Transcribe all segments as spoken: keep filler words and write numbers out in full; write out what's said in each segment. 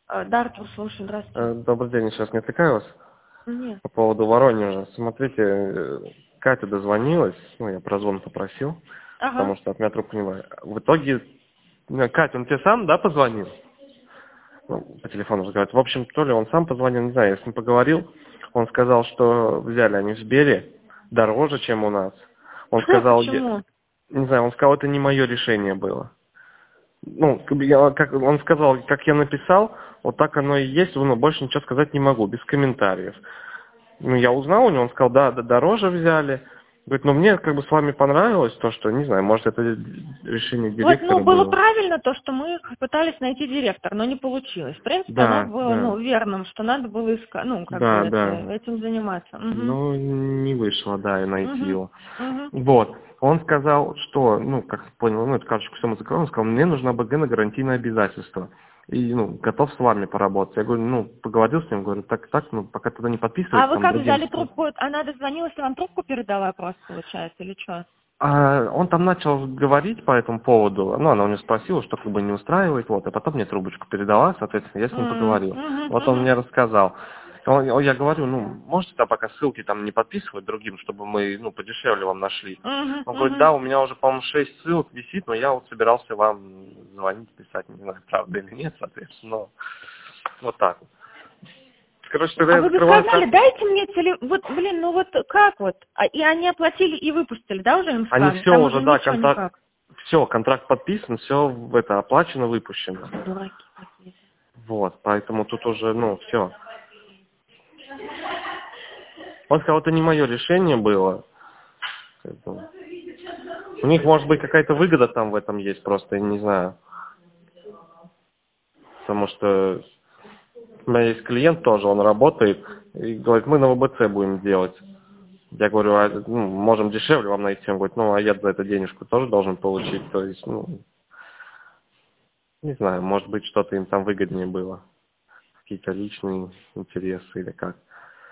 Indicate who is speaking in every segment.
Speaker 1: А, Да, Артур, слушай, здравствуйте.
Speaker 2: Э, Добрый день, сейчас не отвлекаю вас
Speaker 1: Нет.
Speaker 2: по поводу Воронежа. Смотрите, э, Катя дозвонилась, ну, я прозвон попросил,
Speaker 1: Ага.
Speaker 2: потому что от меня трубку не брали. В итоге, э, Катя, он тебе сам, да, позвонил? Ну, по телефону разговаривать. В общем, то ли он сам позвонил, не знаю, я с ним поговорил. Он сказал, что взяли они в Сбере дороже, чем у нас. Он сказал, я-
Speaker 1: Почему?
Speaker 2: не знаю, он сказал, это не мое решение было. Ну, как бы я- как он сказал, как я написал, вот так оно и есть, ну, больше ничего сказать не могу, без комментариев. Ну, я узнал у него, он сказал, да, да, дороже взяли. Говорит, ну, мне как бы с вами понравилось то, что, не знаю, может, это решение
Speaker 1: Вот, ну,
Speaker 2: директора
Speaker 1: было
Speaker 2: было.
Speaker 1: правильно то, что мы пытались найти директора, но не получилось. В принципе, оно
Speaker 2: Да,
Speaker 1: было,
Speaker 2: да,
Speaker 1: ну, верным, что надо было искать, ну, как бы
Speaker 2: да,
Speaker 1: это,
Speaker 2: да.
Speaker 1: этим заниматься. Угу.
Speaker 2: Ну, не вышло, да, и найти
Speaker 1: Угу.
Speaker 2: его.
Speaker 1: Угу.
Speaker 2: Вот. Он сказал, что, ну, как я понял, ну, эту карточку все мы закроем, он сказал, мне нужна БГ на гарантийное обязательство. И, ну, готов с вами поработать. Я говорю, ну, поговорил с ним, говорю, так, так, ну, пока тогда не
Speaker 1: А
Speaker 2: подписывайте,
Speaker 1: вы
Speaker 2: там,
Speaker 1: как
Speaker 2: другим
Speaker 1: взяли
Speaker 2: способом.
Speaker 1: трубку? Она дозвонилась, и вам трубку передала просто, получается, или что?
Speaker 2: А он там начал говорить по этому поводу, ну, она у него спросила, что как бы не устраивает, вот, и потом мне трубочку передала, соответственно, я с ним поговорил. Вот он мне рассказал. Он- он- я говорю, ну, можете там пока ссылки там не подписывать другим, чтобы мы, ну, подешевле вам нашли. Он говорит, да, у меня уже, по-моему, шесть ссылок висит, но я вот собирался вам звонить, писать, не знаю, правда или нет, соответственно, но вот так вот. Короче, тогда
Speaker 1: А
Speaker 2: я
Speaker 1: вы бы
Speaker 2: закрываю
Speaker 1: сказали,
Speaker 2: карту.
Speaker 1: дайте мне теле... Вот, блин, ну вот как вот? А, и они оплатили и выпустили, да, уже им с
Speaker 2: Они
Speaker 1: вами?
Speaker 2: все
Speaker 1: Там
Speaker 2: уже,
Speaker 1: уже
Speaker 2: да,
Speaker 1: ничего
Speaker 2: контракт,
Speaker 1: никак.
Speaker 2: все, контракт подписан, все это оплачено, выпущено.
Speaker 1: Дураки какие-то.
Speaker 2: Вот, поэтому тут уже, ну, все. Он сказал, это не мое решение было. Поэтому у них, может быть, какая-то выгода там в этом есть, просто, я не знаю. Потому что у меня есть клиент тоже, он работает, и говорит, мы на ВБЦ будем делать. Я говорю, а, ну, можем дешевле вам найти. Он говорит, ну, а я за это денежку тоже должен получить. То есть, ну, не знаю, может быть, что-то им там выгоднее было. Какие-то личные интересы или как.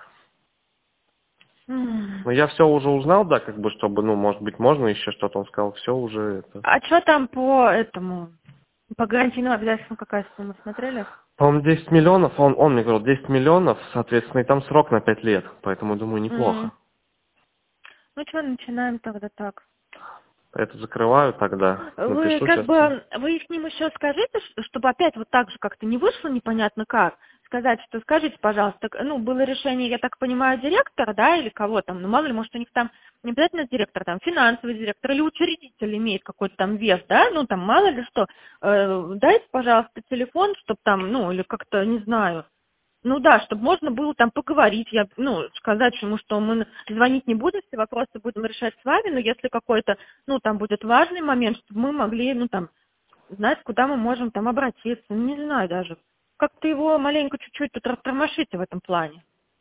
Speaker 1: М.
Speaker 2: Но я все уже узнал, да, как бы, чтобы, ну, может быть, можно еще что-то. Он сказал, все уже это.
Speaker 1: А что там по этому, по гарантийному обязательству какая сумма, смотрели?
Speaker 2: По-моему, десять миллионов, он, он мне говорил, десять миллионов, соответственно, и там срок на пять лет. Поэтому, думаю,
Speaker 1: М.
Speaker 2: неплохо.
Speaker 1: Ну что, начинаем тогда так.
Speaker 2: Это закрываю тогда,
Speaker 1: Вы
Speaker 2: напишу
Speaker 1: как
Speaker 2: сейчас.
Speaker 1: бы, вы их ним еще скажите, ш- чтобы опять вот так же как-то не вышло непонятно как, сказать, что скажите, пожалуйста, к- ну, было решение, я так понимаю, директора, да, или кого там, ну, мало ли, может, у них там не обязательно директор, там, финансовый директор или учредитель имеет какой-то там вес, да, ну, там, мало ли что, Э, дайте, пожалуйста, телефон, чтобы там, ну, или как-то, не знаю, ну да, чтобы можно было там поговорить, я, ну, сказать ему, что мы звонить не будем, все вопросы будем решать с вами, но если какой-то, ну, там будет важный момент, чтобы мы могли, ну, там, знать, куда мы можем там обратиться, ну, не знаю даже. Как-то его маленько чуть-чуть тут растормошите в этом плане.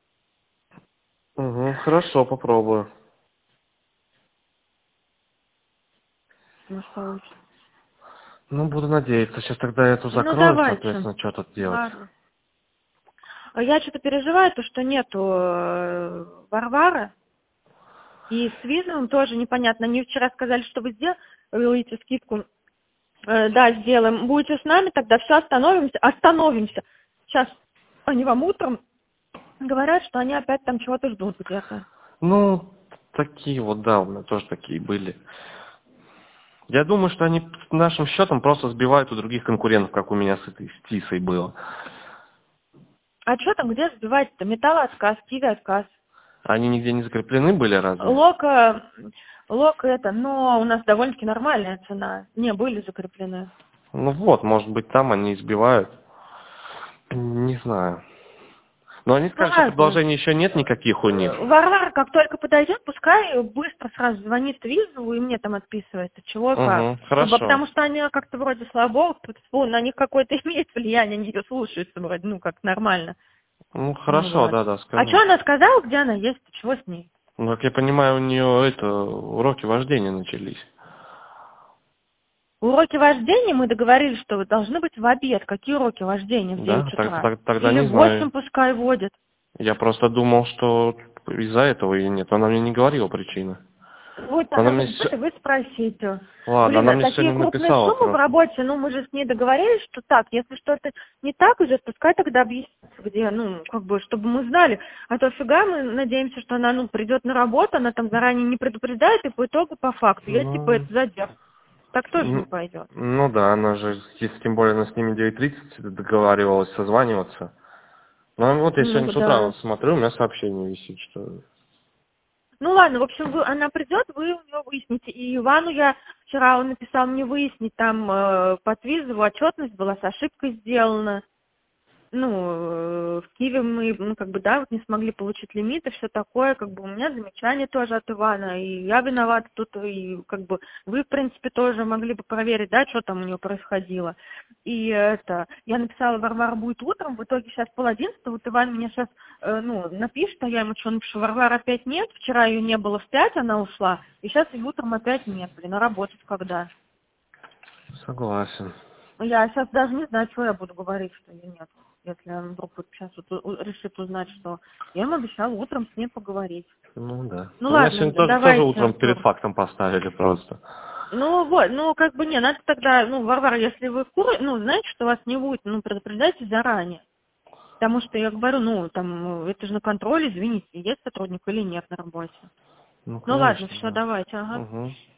Speaker 2: Угу, хорошо, попробую.
Speaker 1: Может, получится.
Speaker 2: Ну, буду надеяться. Сейчас тогда эту
Speaker 1: Ну,
Speaker 2: закрою,
Speaker 1: давайте.
Speaker 2: соответственно, что тут делать.
Speaker 1: Ладно. А я что-то переживаю, то, что нету э, Варвары, и с визовым тоже непонятно. Они вчера сказали, что вы сделаете скидку. Э, да, сделаем. Будете с нами, тогда все остановимся. Остановимся. Сейчас они вам утром говорят, что они опять там чего-то ждут где-то.
Speaker 2: Ну, такие вот, да, у меня тоже такие были. Я думаю, что они с нашим счетом просто сбивают у других конкурентов, как у меня с этой с Тисой было.
Speaker 1: А что там, где сбивать-то? Металлоотказ, киви-отказ.
Speaker 2: Они нигде не закреплены были, разве?
Speaker 1: Лока, лока это, но у нас довольно-таки нормальная цена. Не, были закреплены.
Speaker 2: Ну вот, может быть, там они избивают. Не знаю. Но они
Speaker 1: Ну
Speaker 2: скажут, что
Speaker 1: ладно.
Speaker 2: предложений еще нет никаких у них.
Speaker 1: Э, Варвара, как только подойдет, пускай быстро сразу звонит визу и мне там отписывается, чего и как.
Speaker 2: Угу,
Speaker 1: Чтобы,
Speaker 2: хорошо.
Speaker 1: потому что они как-то вроде слабо, фу, на них какое-то имеет влияние, они ее слушаются вроде, ну, как нормально.
Speaker 2: Ну,
Speaker 1: Ну,
Speaker 2: хорошо,
Speaker 1: вот.
Speaker 2: да, да,
Speaker 1: А что
Speaker 2: скажу.
Speaker 1: она сказала, где она есть, чего с ней?
Speaker 2: Ну, как я понимаю, у нее это, уроки вождения начались.
Speaker 1: Уроки вождения мы договорились, что должны быть в обед. Какие уроки вождения в девять
Speaker 2: Да? Так-
Speaker 1: утра?
Speaker 2: так- тогда
Speaker 1: Или
Speaker 2: не
Speaker 1: в восемь
Speaker 2: знаю.
Speaker 1: пускай водят.
Speaker 2: Я просто думал, что из-за этого и нет. Она мне не говорила причины.
Speaker 1: Вот так,
Speaker 2: Она
Speaker 1: а
Speaker 2: мне
Speaker 1: вы,
Speaker 2: с-
Speaker 1: вы спросите.
Speaker 2: Ладно,
Speaker 1: Блин,
Speaker 2: она
Speaker 1: а
Speaker 2: мне
Speaker 1: такие
Speaker 2: сегодня
Speaker 1: крупные
Speaker 2: написала
Speaker 1: суммы в
Speaker 2: просто.
Speaker 1: работе, ну мы же с ней договорились, что так, если что-то не так уже, пускай тогда объяснится, где, ну, как бы, чтобы мы знали. А то фига мы надеемся, что она, ну, придет на работу, она там заранее не предупреждает, и по итогу по факту. Я типа
Speaker 2: Ну,
Speaker 1: это задержу. Так тоже не
Speaker 2: н-
Speaker 1: пойдет.
Speaker 2: ну да, она же, если тем более она с ними девять тридцать договаривалась созваниваться. Ну вот я сегодня
Speaker 1: Ну
Speaker 2: с утра
Speaker 1: да.
Speaker 2: вот смотрю, у меня сообщение висит, что...
Speaker 1: Ну ладно, в общем, вы, она придет, вы у нее выясните. И Ивану я вчера, он написал мне выяснить, там э, по Твизову отчетность была с ошибкой сделана. Ну, э, в Киеве мы, ну, как бы, да, вот не смогли получить лимит и все такое, как бы, у меня замечание тоже от Ивана, и я виновата тут, и, как бы, вы, в принципе, тоже могли бы проверить, да, что там у нее происходило. И это, я написала, Варвара будет утром, в итоге сейчас пол одиннадцатого, вот Иван мне сейчас, э, ну, напишет, а я ему что напишу, Варвара опять нет, вчера ее не было в пять, она ушла, и сейчас ее утром опять нет, блин, а работать когда?
Speaker 2: Согласен.
Speaker 1: Я сейчас даже не знаю, что я буду говорить, что ее нет. Если он вдруг вот сейчас вот у- у- решит узнать, что я ему обещала утром с ней поговорить.
Speaker 2: Ну да.
Speaker 1: Ну
Speaker 2: У меня
Speaker 1: ладно,
Speaker 2: сегодня тоже, тоже
Speaker 1: давайте,
Speaker 2: утром перед
Speaker 1: Артур.
Speaker 2: фактом поставили просто.
Speaker 1: Ну вот, ну как бы не, надо тогда, ну, Варвара, если вы в курсе, ну, знаете, что вас не будет, ну, предупреждайте заранее. Потому что я говорю, ну, там, ну, это же на контроле, извините, есть сотрудник или нет на работе.
Speaker 2: Ну,
Speaker 1: Ну ладно,
Speaker 2: конечно,
Speaker 1: все,
Speaker 2: да.
Speaker 1: давайте, ага.
Speaker 2: Угу.